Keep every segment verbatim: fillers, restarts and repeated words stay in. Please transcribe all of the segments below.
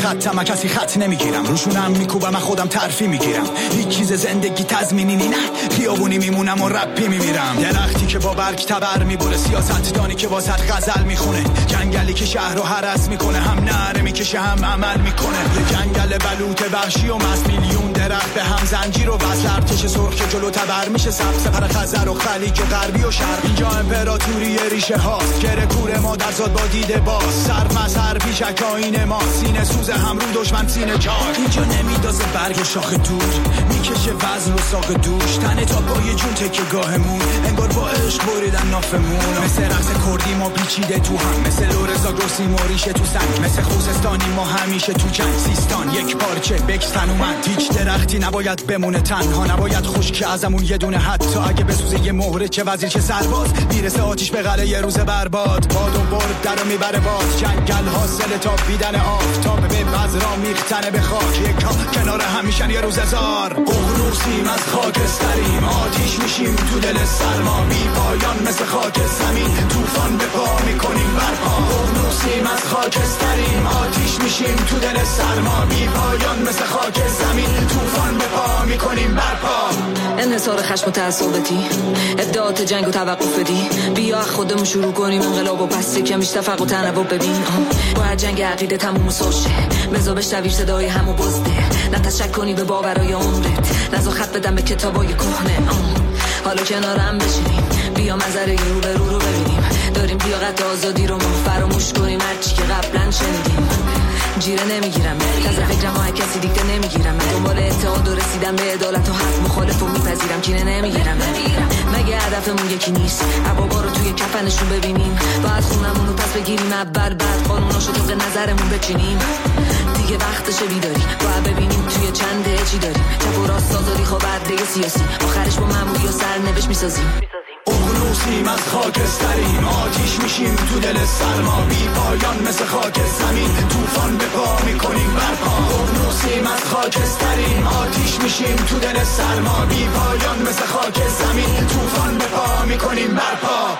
خطم کسی خط نمیگیرم، روشونم میکوبم خودم ترفی میگیرم. هیچ چیز زندگی تضمینی نه، خیابونی میمونم و رپی میمیرم. درختی که با برگ تبر میبره، سیاست دانی که واسط غزل میخونه، جنگلی که شهر رو هرس میکنه، هم نره میکشه هم عمل میکنه. یه جنگل بلوط وحشی و مست، میلیون درخت به هم زنجیر و وصل، ارتش سرخ که جلو تبر میشه، سبز سپر خزر و خلیج و غربی و شرق. اینجا امپراتوری ریشه هاست، گره کوره مادر زاد با دیده باز، سر مظهر پیشک آینه ما، سینه سوز هم رو دشمن سینه چاک. اینجا نمیدازه برگ شاخ دور، میکشه وزن و ساق دوش، تنه تا پای جون تکه گاهمون، انگار با عشق بریدن نافمون. مثل رقص کردی ما پیچیده تو هم، مثل لورزا گرسی موریشه تو سنگ، مثل خوزستانی ما همیشه تو جنگ. سیستان یک پارچه بکس تنومند، هیچ درختی نباید بمونه تنها، نباید خشک ازمون یه دونه، حتی اگه بسوزه یه مهره، چه وزیر چه سرباز، میرسه آتیش به قلعه یه روز برباد. باد و برد درو میبره باز، جنگل حاصل تا بیدن آفتاب، به بذرا میختنه به خاک، یک کنار هم میشن یه روز هزار. ققنوسیم از خاکستریم، آتیش میشیم تو دل سرما، بی پایان مثل خاک زمین، طوفان به پا میکنیم برپا. ققنوسیم از خاکستریم، آتیش میشیم تو دل سرما، بی پایان مثل خاک زمین، طوفان به پا میکنیم برپا. انحصار خشم و تعصبتی، ادعات جنگ و توقف بدی، بیا خودمون شروع کنیم انقلاب و پس کمیش تفق و تنوع ببین. باید جنگ عقیده تموم و سوشه، بزا بشنوی صدای همو بزده، نه تشک کنی به باورای عمرت، نزا خط بدم به کتابای کهنه. حالا کنارم بشینیم، بیا منظره رو به رو رو ببینیم، داریم لیاقت آزادی رو ما فراموش کنیم، هرچی که قبلا شنیدیم. جیره نمیگیرم تازه فکرم ها کسی دیگه نمیگیرم، من دنبال اتحاد و رسیدم به عدالت و حق، مخالف و میپذیرم کینه نمیگیرم. مگه هدفمون یکی نیست عبابا رو توی کفنشون ببینیم، باید خونمون رو پس بگیریم اول، بعد قانوناشو طبق نظرمون بچینیم. دیگه وقتشه بیداری، باید ببینیم توی چنده چی داریم، چپ و راست آزادی خواه برده سیاسی، آخرش با معمولی و سرنوشت میسازیم. ققنوسیم از خاکستریم، آتیش میشیم تو دل سرما، بی پایان مثل خاک زمین، طوفان به پا میکنیم برپا. ققنوسیم از خاکستریم، آتیش میشیم تو دل سرما، بی پایان مثل خاک زمین، طوفان به پا میکنیم برپا.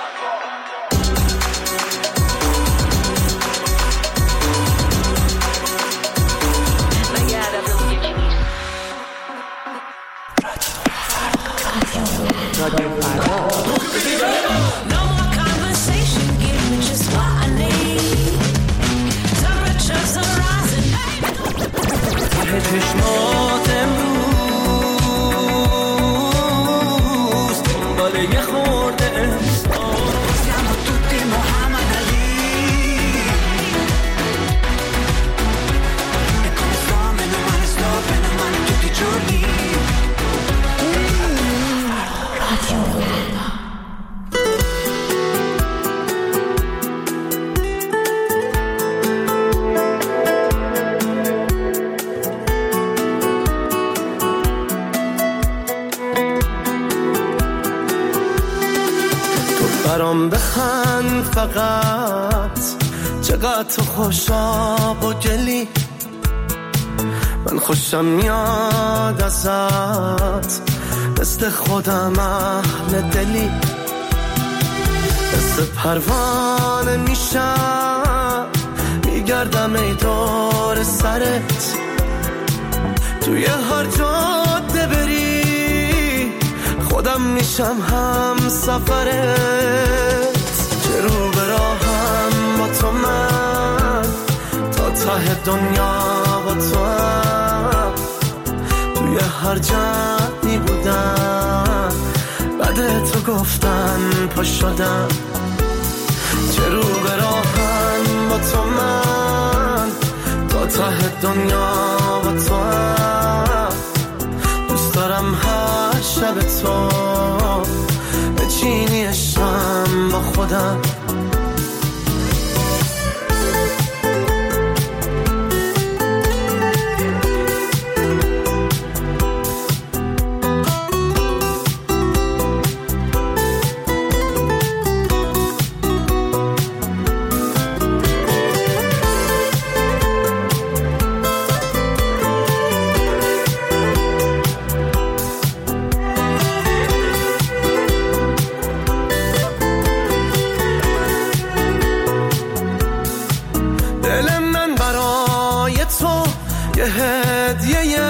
No more conversation, give me just what I need. Temperatures are rising. ته چشمات امروز دنبال یه خورده احساس، siamo tutti Muhammad Ali. E come sto, meno male sto, bene o male tutti i giorni. برام بخند فقط، چقدر تو خوشاب و گلی، من خوشم میاد ازت، مثل خودم اهل دلی، مثل پروانه میشم میگردم ای دور سرت، توی هر جاده بری خودم میشم هم سفرت، چه رو به راهم با تو من، تا ته دنیا با تو هم، توی هر جمعی بودم بعد تو گفتن پا شدم، چه رو به راهم با تو من، تا ته دنیا با تو هم، دوست دارم هر شب تو بچینی عشقم با خودم. تو یه هدیه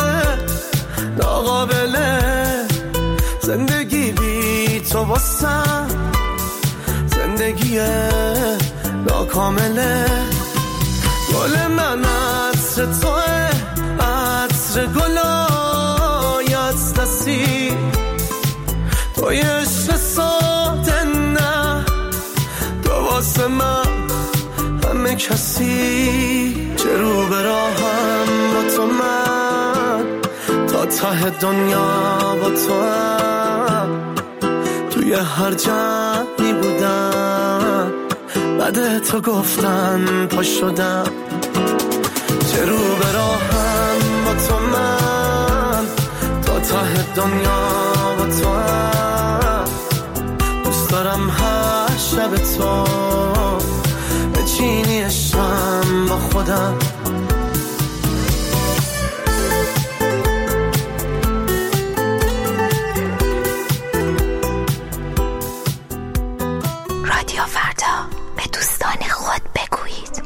ناقابله، زندگی بی تو واسم زندگی ناکامله. گل من عطر توه، عطر گلای از دستی، توی عشق ساده نه، تو واسه من همه کسی. چه رو به راهم با تو من، تا ته دنیا با تو هم، توی هر جمعی بودم، بعد تو گفتن پا شدم. چه رو به راهم با تو من، تا ته دنیا با تو هم، دوست دارم هر شب تو بچینی شم با خودم. رادیو فردا، به دوستان خود بگویید.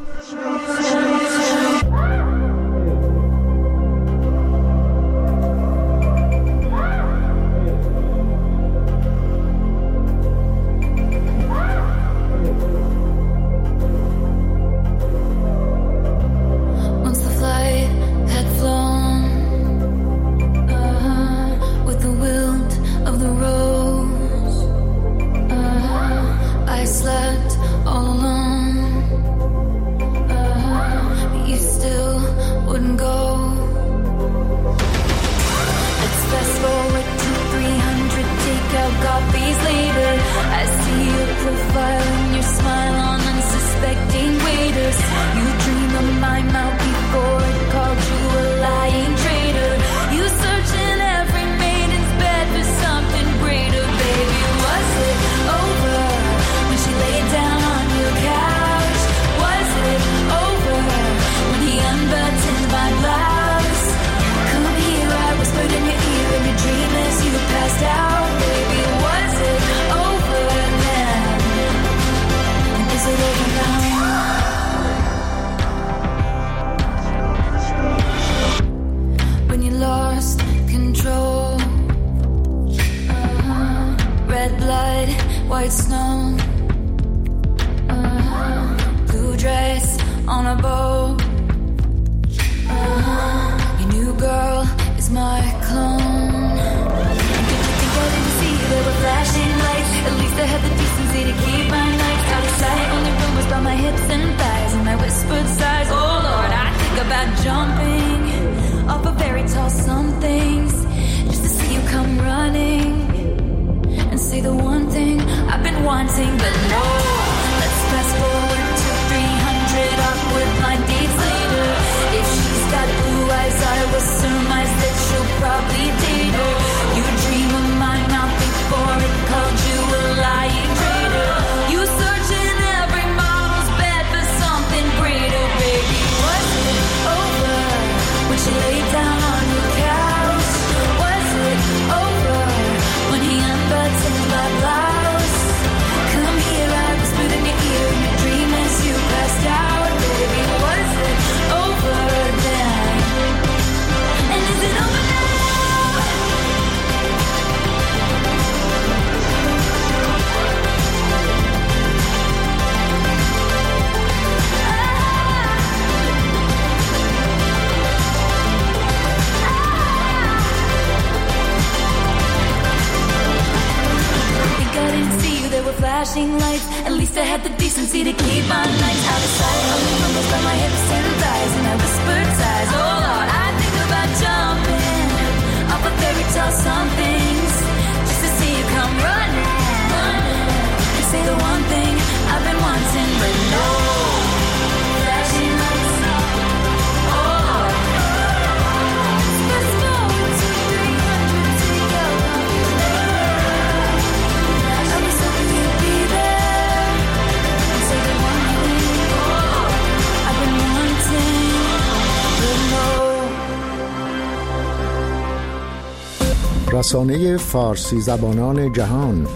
رسانه فارسی زبانان جهان،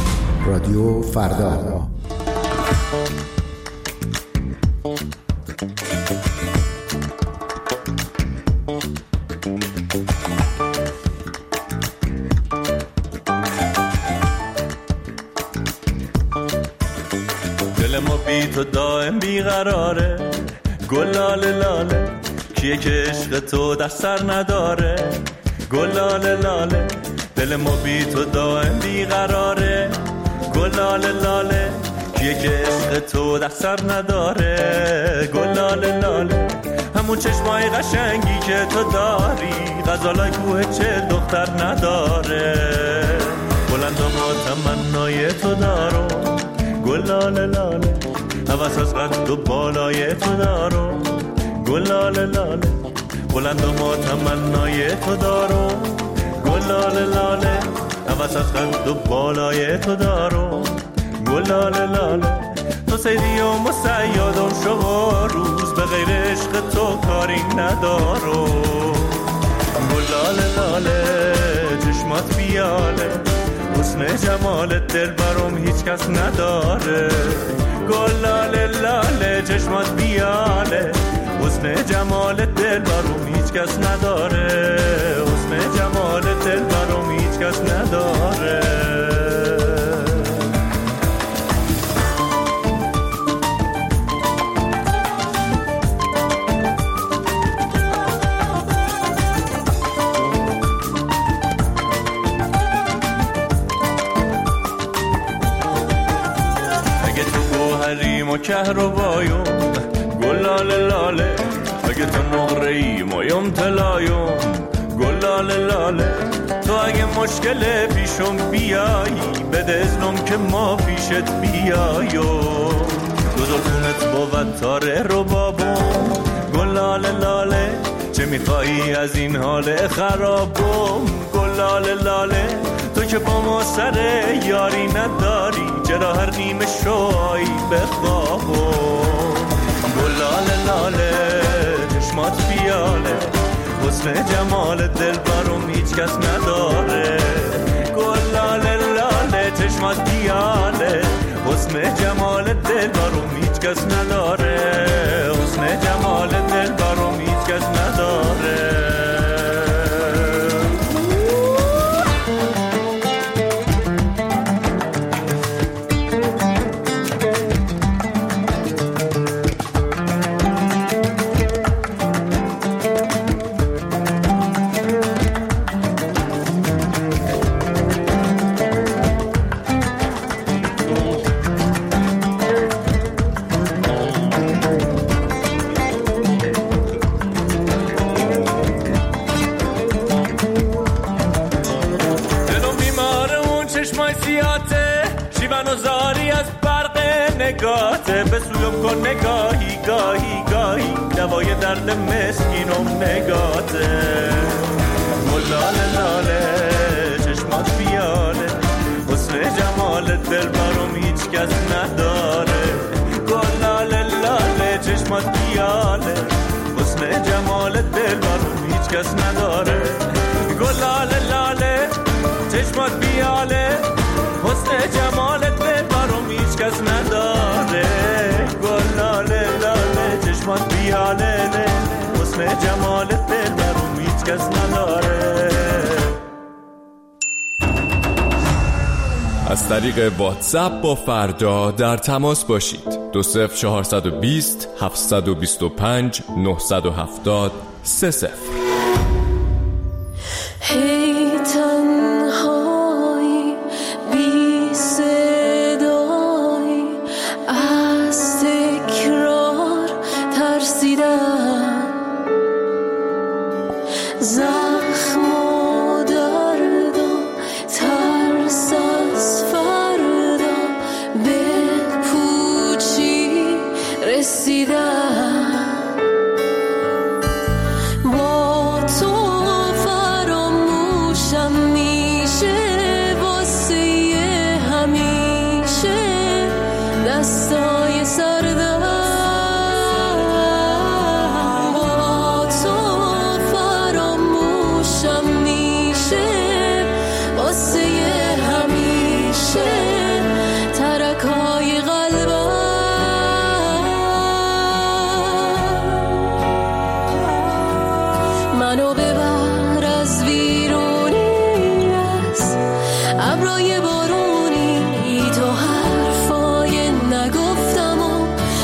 رادیو فردا. تو دائم بیقراره. گل لاله لاله کیه که عشق تو در سر نداره. گل لاله لاله دل ما بی تو دائم بیقراره. گل لاله لاله کیه که عشق تو در سر نداره. گل لاله لاله همون چشمای قشنگی که تو داری غزالای کوه چه دختر نداره. بلند و تمنای تو دارو گل لاله لاله هوس از قد و بالای تو دارو گل لاله لاله بلند و ما تمنای تو دارو گل لاله لاله هوس از قد و بالای تو دارو گل لاله لاله تو سیدی و مسیادم شما روز به غیر عشق تو کاری ندارو. گل لاله لاله چشمات بیاله حسن جمالت دل برام هیچ کس نداره. گل لاله لاله چشمات بیاله حسن جمالت دل برام هیچ کس نداره. حسن جمالت دل برام هیچ کس نداره. و کهربایون گل لاله لاله اگه تو نقره‌ای مایم طلایون گل لاله لاله تو اگه مشکل پیشم بیایی بده اذنم که ما پیشت بیاییم. دو زلفونت بود تاره رو بابم گل لاله لاله چه میخوایی از این حال خرابم. گل لاله لاله تو که با ما سر یاری نداری چرا هر نیمه شوی بخوابم. گل لاله لاله چشمات بیاله حسن جمال دل برام هیچ کس نداره. گل لاله لاله چشمات بیاله حسن جمال دل برام هیچ کس نداره. حسن جمال دل برام هیچ کس نداره. به سویم کن نگاهی گاهی گاهی دوای درد مسکینم نگاته. گل لاله لاله چشمات بیاله حسن جمال دل برام هیچ کس نداره. گل لاله لاله چشمات بیاله حسن جمال دل برام هیچ کس نداره. گل لاله لاله چشمات بیاله حسن جمال دل برام هیچ کس نداره. گل لاله لاله چشمات بیاله حسن جمال دل برام هیچ کس نداره. از طریق واتساپ با فردا در تماس باشید. دو صفر چهارصد و بیست هفتصد و بیست و پنج نهصد و هفتاد سه صفر. هی تنهایی بی صدایی از تکرار ترسیدم. زخم و دردم ترس از فردا به پوچی رسیدم. با تو فراموشم میشه واسه همیشه دستای سردم. با تو فراموشم میشه واسه همیشه ترکای قلبم. منو ببر از ویرونی از ابرای بارونی تو حرفای نگفتم و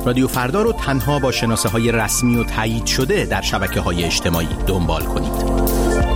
رادیو فردا رو تنها با شناسه های رسمی و تایید شده در شبکه های اجتماعی دنبال کنید.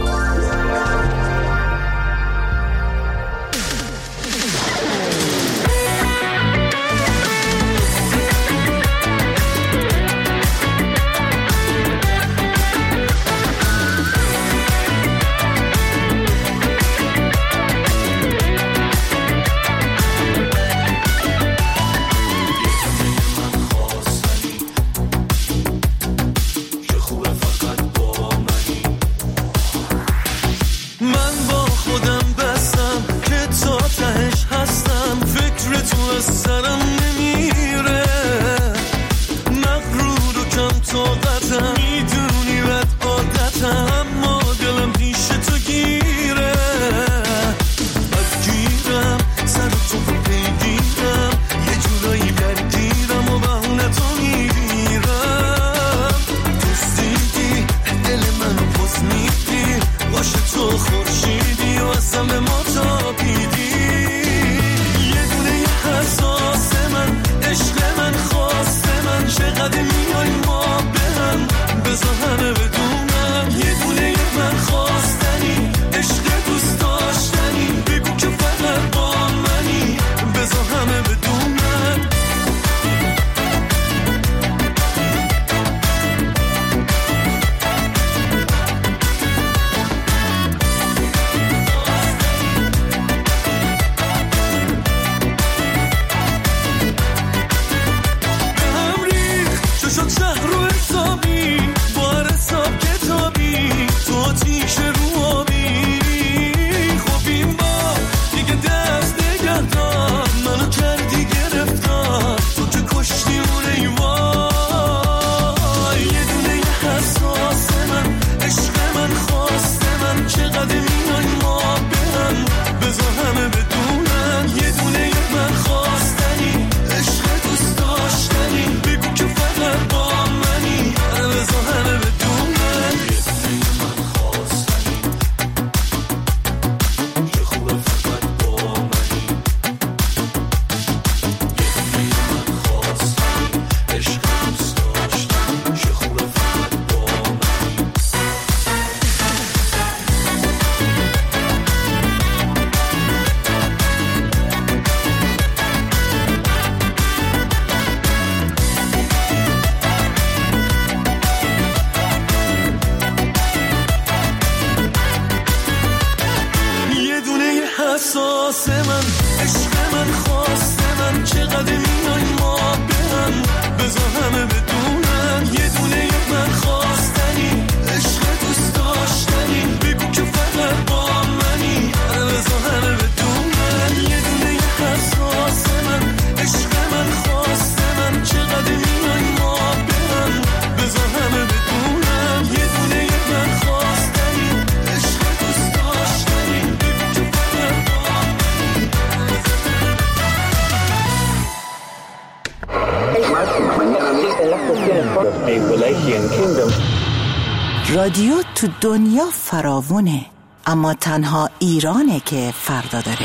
رادیو تو دنیا فراوونه، اما تنها ایرانه که فردا داره.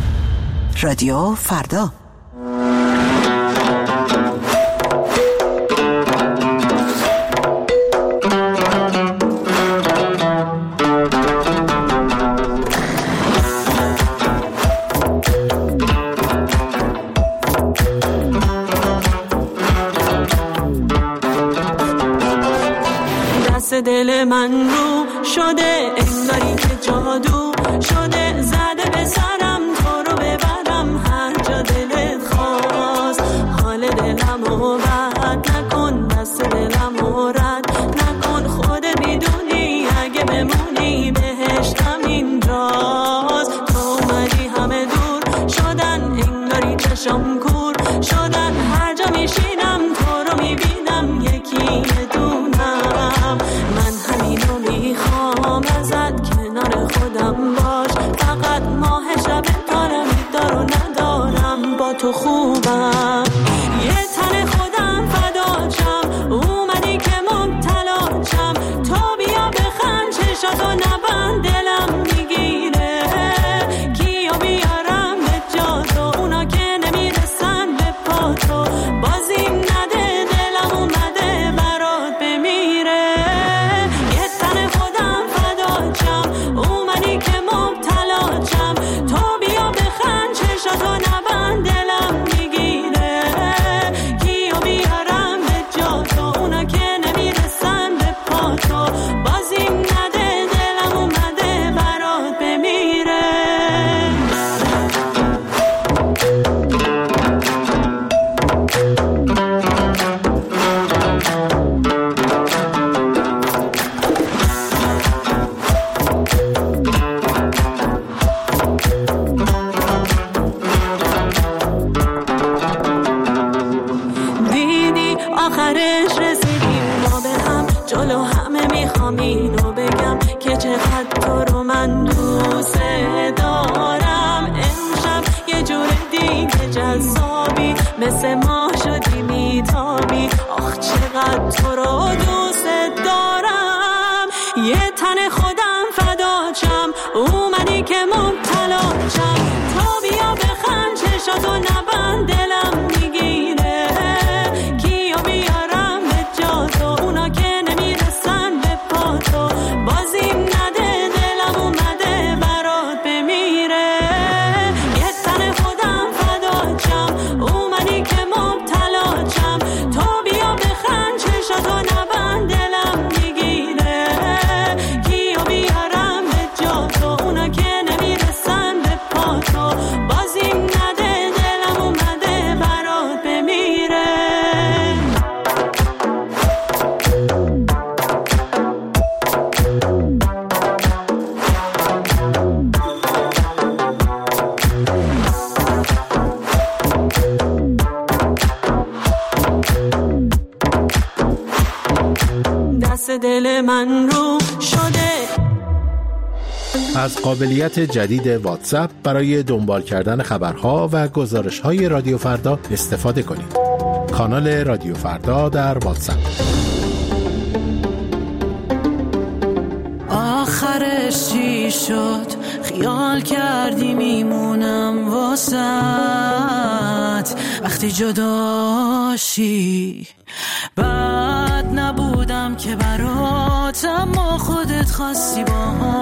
رادیو فردا. دل من رو شده انگاری که جادو شده، زده به سرم تو رو ببرم هر جا دلت خواست. حال دلم رو بد نکن، دست دلم رو رد نکن، خودت میدونی اگه بمونی بهشتم اینجاست. تو اومدی همه دور شدن انگاری چشم کور شدن، هر جا میشینم تو رو میبینم یکی دونم. من همینو میخوام ازت کنار خودم باش، فقط ماه شب دارم دارو ندارم با تو خوبم. یه تن خودم فداشم اومدی که مبتلا شم، تو بیا بخند چشاتو نبند دلم میگیره، کیو بیارم به جا تو اونا که نمیرسن به پا تو، بازیم نده مثل ما شدی میتابی. آخ چقدر تو رو دوست دارم، یه تن خودم فداچم، اومدی که مبتلاچم. تو بیا بخند چشاتو نبند دلم میگیره، کیو بیارم به جا تو، اونا که نمیرسن به پا تو. بازیم نده دلم اومده برات بمیره، یه تن خودم فداچم، اومدی که مبتلاچم. تو بیا بخند چشاتو نبند دلم میگیره، کیو بیارم به جا تو، اونا که نمیرسن به پا تو. بازیم نده دلم اومده برات بمیره. دست دل من رو شده. از قابلیت جدید واتساپ برای دنبال کردن خبرها و گزارش‌های رادیو فردا استفاده کنید. کانال رادیو فردا در واتساپ. آخرش چی شد؟ خیال کردی میمونم واسط وقتی جداشی. بعد نبودم که برات، اما خودت خواستی با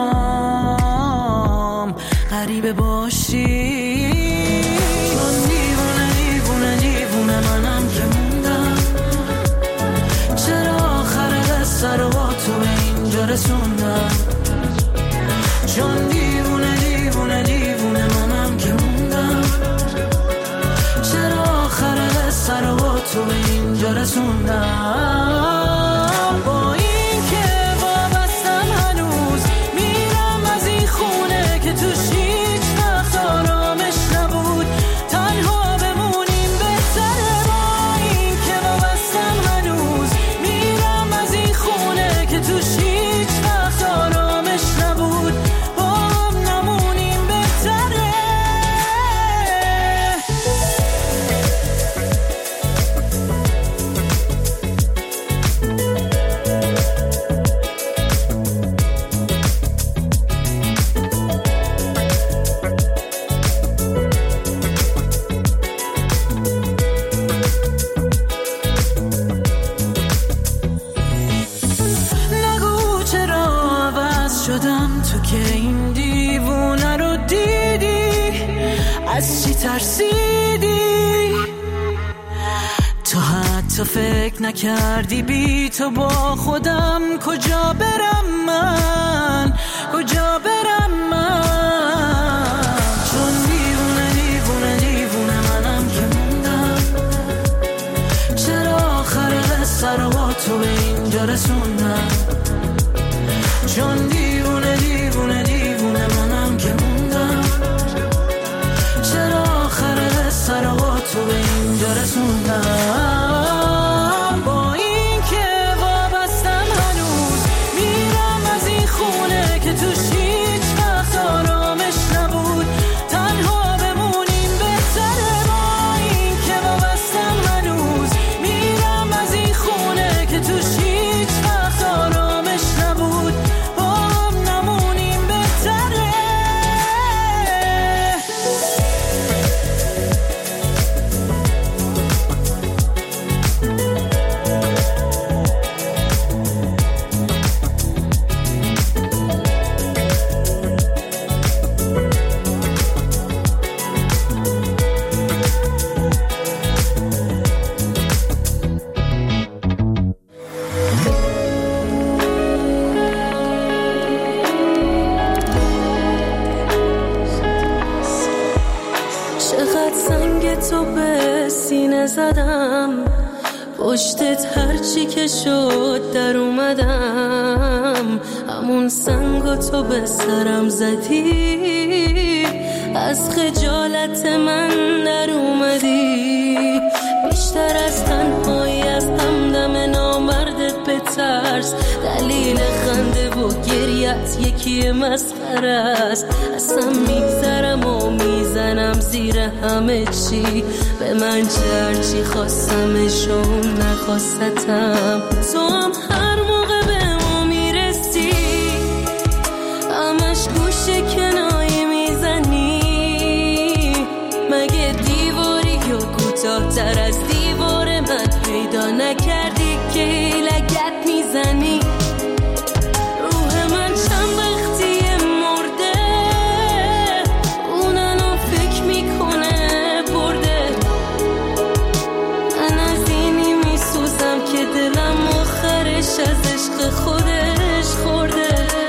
هم غریبه باشی. چون دیوونه دیوونه دیوونه منم که موندم، چرا آخر قصه رو با تو به اینجا رسوندم. چون دیوونه دیوونه دیوونه منم که موندم، چرا آخر قصه رو با تو به اینجا رسوندم. با این که وابستم هنوز میرم از این خونه که توش هیچ وقت آرامش نبود، تنها بمونیم بهتره. با این که وابستم هنوز میرم از این خونه که توش هیچ وقت آرامش نبود، با هم نمونیم بهتره. نگو چرا عوض شدم، تو که این دیوونه رو دیدی، از چی ترسیدی؟ تو حتی فکر نکردی بی تو با خودم کجا برم من، کجا برم من. چون دیوونه دیوونه دیوونه منم که موندم، چرا آخر قصه رو با تو به اینجا رسوندم. چون دیوونه دیوونه دیوونه منم که موندم، چرا آخر قصه رو با تو به اینجا رسوندم. با این که وابستم هنوز میرم از این خونه که توش هیچ وقت آرامش نبود، تنها بمونیم بهتره. با این که وابستم هنوز میرم از این خونه که توش هیچ وقت آرامش نبود، با هم نمونیم بهتره. چقدر سنگ تو به سینه زدم، پشتت هرچی که شد در اومدم. همون سنگو تو به سرم زدی، از خجالت من در اومدی. بیشتر از تنهایی از همدم نامردت به ترس، دلیل خنده و گریه دلت یکی مسخره است. اصلا میگذرم و میزنم زیر همه چی. به من چرچی خواستمشون نخواستم. تو هم هر موقع به ما میرسی همش گوشه کنایی میزنی. مگه دیواری یا کوتاه تر از دیوار من پیدا نکردی که لگت میزنی؟ روح من چند وقتی مرده اون الان فکر میکنه برده. من از اینی میسوزم که دلم آخرش از عشق خودش خورده.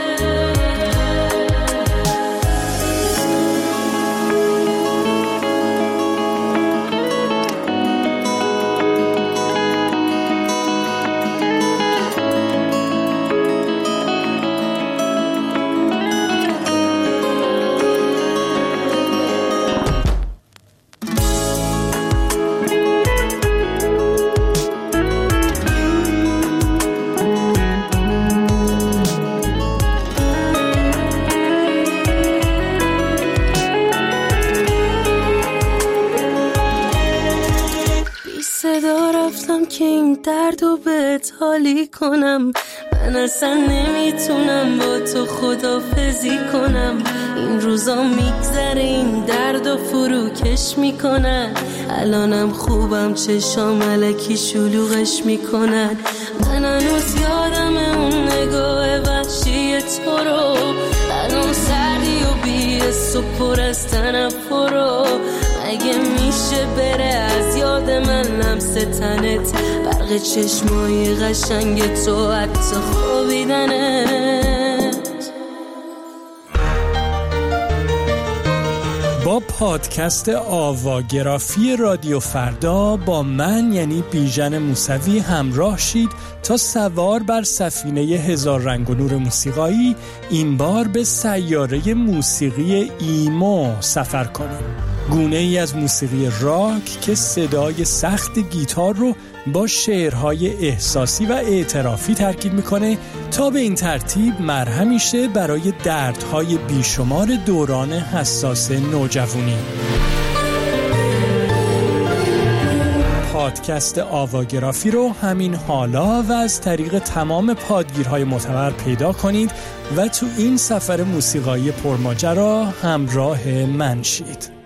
که این درد رو بهت حالی کنم. من اصلا نمیتونم با تو خدافزی کنم. این روزا میگذره این درد رو فروکش میکنن. الانم خوبم چشام ملکی شلوغش میکنن. من هنوز یادم اون نگاه وحشی تو رو. الان سردی و بی‌حس و پر از تنفر رو. مگه میشه بره از یاد من لمس تنت، برق چشمای قشنگ تو، حتی خوابیدنت. با پادکست آواگرافی رادیو فردا با من یعنی بیژن موسوی همراه شید تا سوار بر سفینه هزار رنگ و نور موسیقایی این بار به سیاره موسیقی ایمو سفر کنیم. گونه ای از موسیقی راک که صدای سخت گیتار رو با شعرهای احساسی و اعترافی ترکیب میکنه تا به این ترتیب مرهمی شه برای دردهای بیشمار دوران حساس نوجوانی. پادکست آواگرافی رو همین حالا و از طریق تمام پادگیرهای معتبر پیدا کنید و تو این سفر موسیقایی پرماجرا همراه من شید.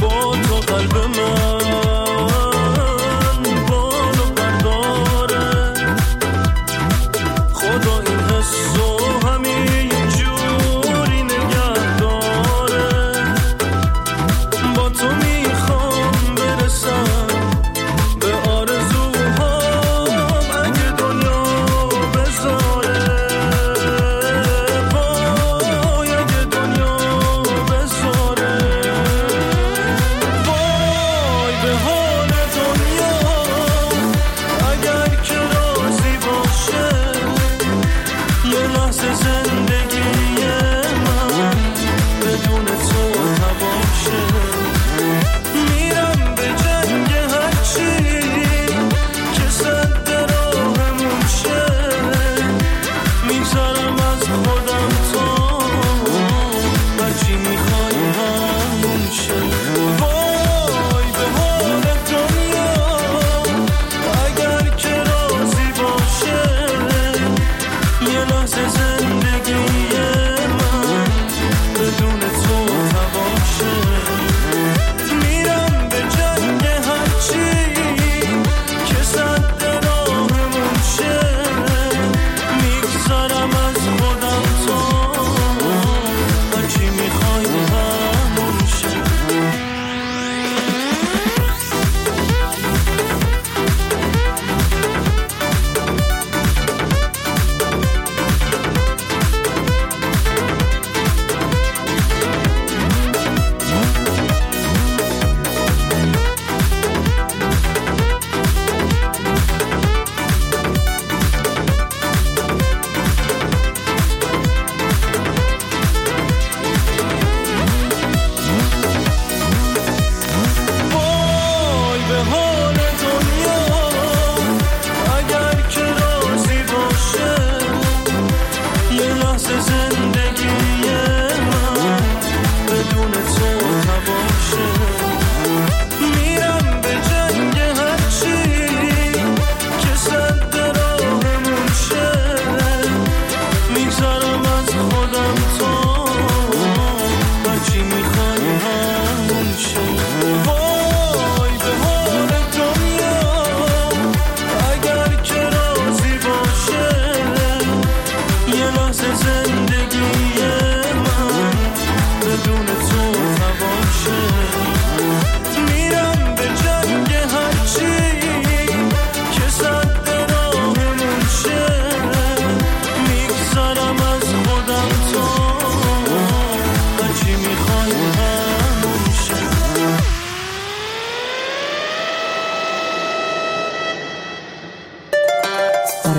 قلب من بالو پرداره.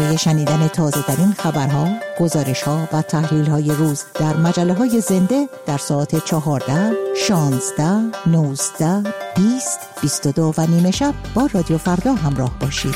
برای شنیدن تازه ترین خبرها، گزارش ها و تحلیل های روز در مجله های زنده در ساعت چهارده، شانزده، نوزده، بیست، بیست و دو و نیمه شب با رادیو فردا همراه باشید.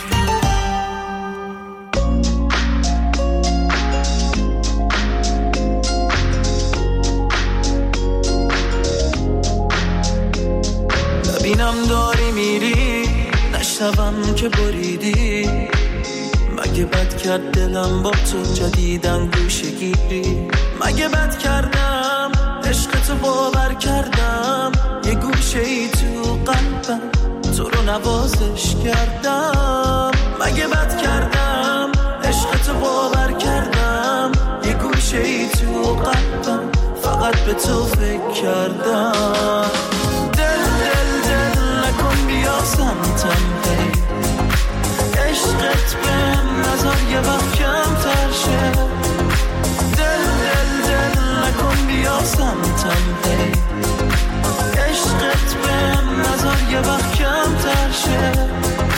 ببینم داری میری، نشنوم که بریدی. مگه بد کرد دلم با تو جدیدن گوشه گیری؟ مگه بد کردم عشق تو باور کردم؟ یه گوشه ای تو قلبم تو رو نوازش کردم. مگه بد کردم عشق تو باور کردم؟ یه گوشه ای تو قلبم فقط به تو فکر کردم. دل دل دل نکن بیا سمتم هی، عشقت بهم نظر یه وقت کمتر شه. دل دل دل نکن بیا سمتم هی، عشقت بهم نظر یه وقت کمتر شه.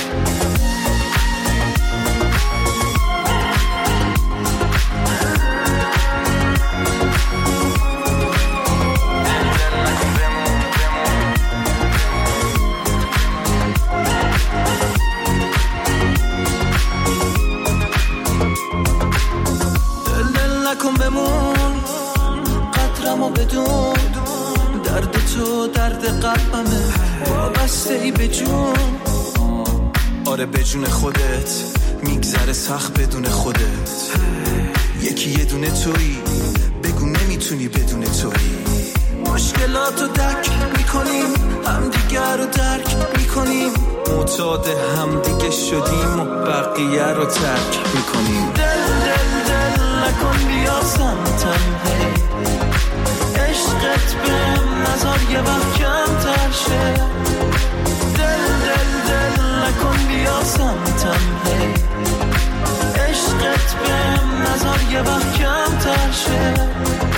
کن بمون قدرمو بدون، درد تو درد قلبمه وابسته ای به جون. آره به جون خودت میگذره سخت بدون خودت. یکی یه دونه تویی، بگو نمیتونی بدون تویی. مشکلاتو درک میکنیم، همدیگر رو درک میکنیم، معتاد همدیگه شدیم و بقیه رو ترک میکنیم. دل دل دل نکن بیا سمتم هی، عشقت بهم نظر یه وقت کمتر شه. دل دل دل نکن بیا سمتم هی، عشقت بهم نظر یه وقت کمتر شه.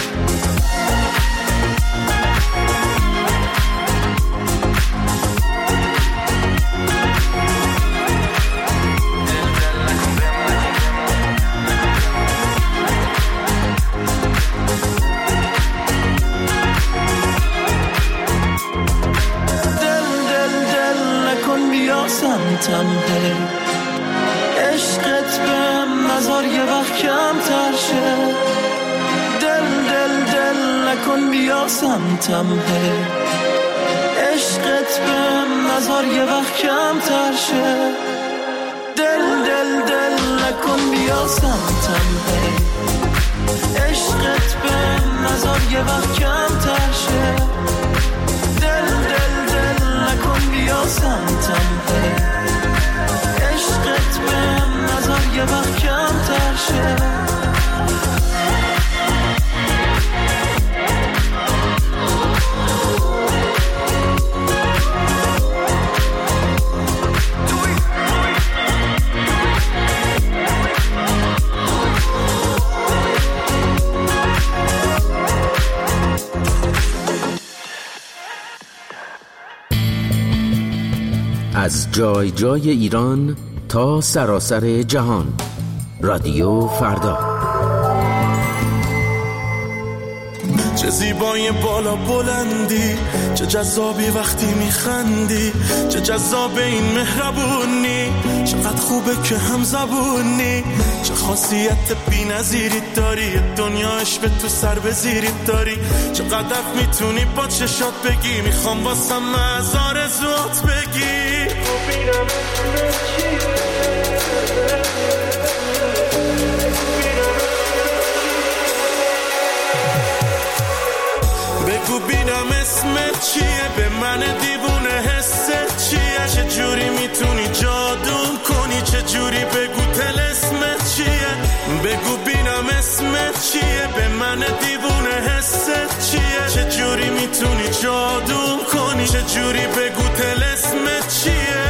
سمتم هی، عشقت بهم نظر یه وقت کمتر شه. دل دل دل نکن بیا سمتم هی، عشقت بهم نظر یه وقت کمتر شه. دل دل دل نکن بیا سمتم هی، عشقت بهم نظر یه وقت کمتر شه. دل دل دل نکن بیا سمتم هی، عشقت بهم نظر یه وقت کمتر شه. از جای جای ایران تا سراسر جهان، رادیو فردا. چه زیبای بالا بلندی، چه جذابی وقتی میخندی، چه جذاب این مهربونی، چقدر خوبه که هم زبونی، چه خاصیت بی نظیری داری، دنیا عشق تو سر بزیری داری، چقدر میتونی با چشات بگی، میخوام واسم از آرزوات بگی. بگو بینم اسمت چیه، به من دیوونه حست چیه، چه جوری میتونی جادوم کنی، چه جوری بگو طلسمت چیه. بگو بینم اسمت چیه، به من دیوونه حست چیه، چه جوری میتونی جادوم کنی، چه جوری بگو طلسمت چیه.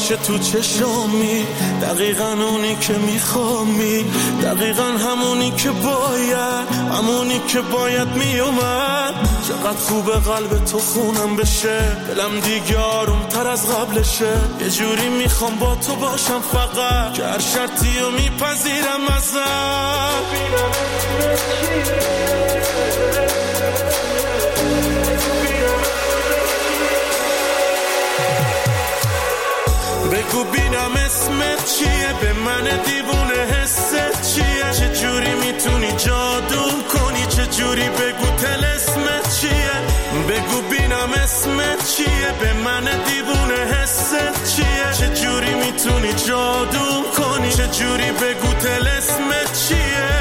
میشه تو چشامی، دقیقاً اونی که میخوامی، دقیقاً همونی که باید، همونی که باید میومد. چقدر خوبه قلب تو خونم بشه، دلم دیگه آروم تر از قبلشه. یه جوری میخوام با تو باشم فقط، که هر شرطی رو میپذیرم ازم. بگو بینم اسمت چیه، به من دیوونه حست چیه، چه جوری میتونی جادوم کنی، چه جوری بگو طلسمت چیه. بگو بینم اسمت چیه، به من دیوونه حست چیه، چه جوری میتونی جادوم کنی، چه جوری بگو طلسمت چیه.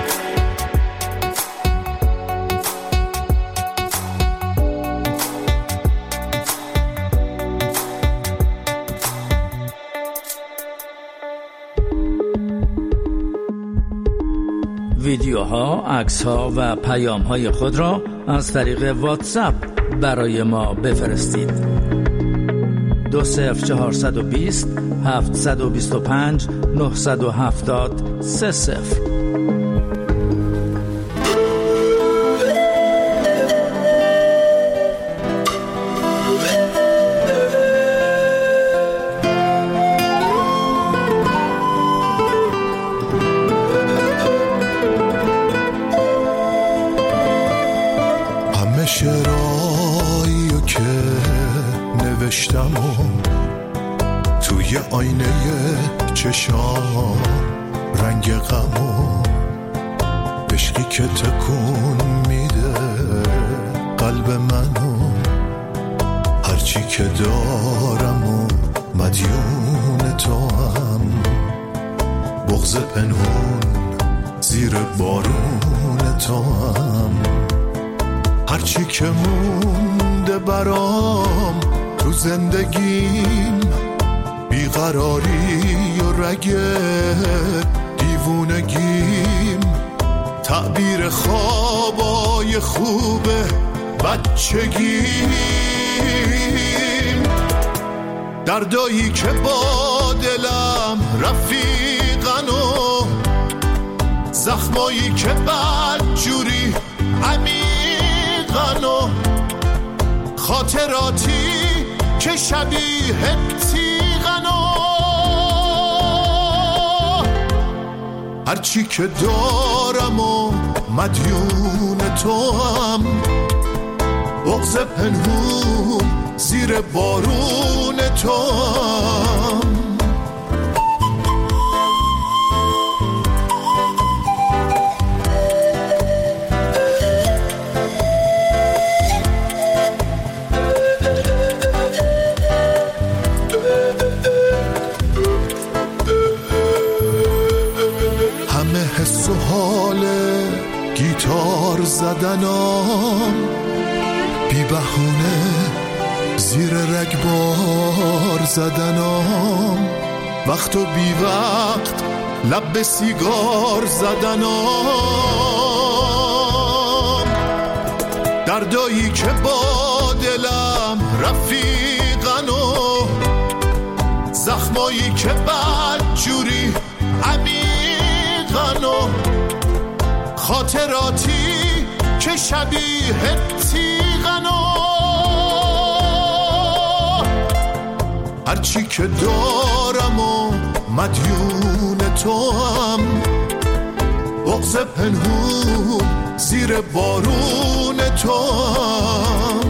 ویدیوها، عکس‌ها و پیام‌های خود را از طریق واتساپ برای ما بفرستید. دو صفر چهارصد و بیست هفتصد و بیست و پنج نهصد و هفتاد سه صفر. شعرهایی که نوشتم و توی آینه چشام رنگ غم و عشقی که تکون میده قلب منو، هرچی که دارم و مدیون تو هم، بغض پنهون زیر بارون تو هم، هرچی که مونده برام تو زندگیم، بیقراری و رگ دیوونگیم، تعبیر خوابای خوب بچگیم، دردایی که با دلم رفیقن و زخمایی که بدجوری عمیقن و خاطراتی که شبیه تیغن و هرچی که دارم و مدیون تو هم، بغض پنهون زیر بارون تو هم. حس و حال گیتار زدنام، بی بهونه زیر رگبار زدنام، وقت و بی وقت لب به سیگار زدنام، دردایی که با دلم رفیقن و زخمایی که بدجوری عمیقن و خاطراتی که شبیه تیغن و هرچی که دارم و مدیون تو هم، بغض پنهون زیر بارون تو هم.